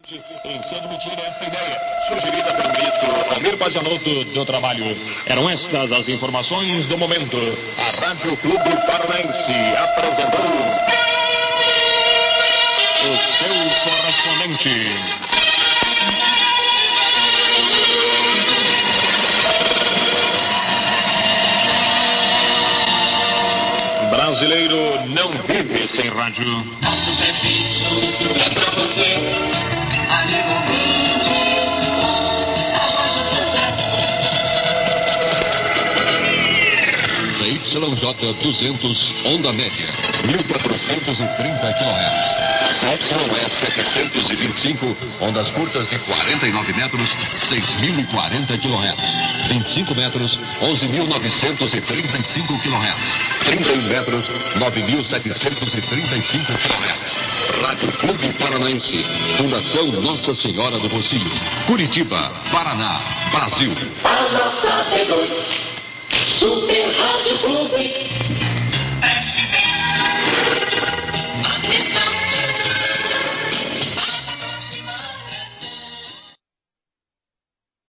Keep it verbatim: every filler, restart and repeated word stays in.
Em se admitir esta ideia, sugerida pelo ministro Almir Pazianotto do Trabalho. Eram estas as informações do momento. A Rádio Clube Paranaense apresentou o seu correspondente. Brasileiro não vive sem rádio. Nosso serviço é pra você, amigo ouvinte, a voz do sucesso. Z Y J duzentos, onda média, mil quatrocentos e trinta quilohertz. Z Y E setecentos e vinte e cinco, ondas curtas de quarenta e nove metros, seis mil e quarenta quilohertz. vinte e cinco metros, onze mil novecentos e trinta e cinco quilohertz. trinta e um metros, nove mil setecentos e trinta e cinco quilohertz. Rádio Clube Paranaense, Fundação Nossa Senhora do Rocio, Curitiba, Paraná, Brasil. A nossa T dois, Super Rádio Clube.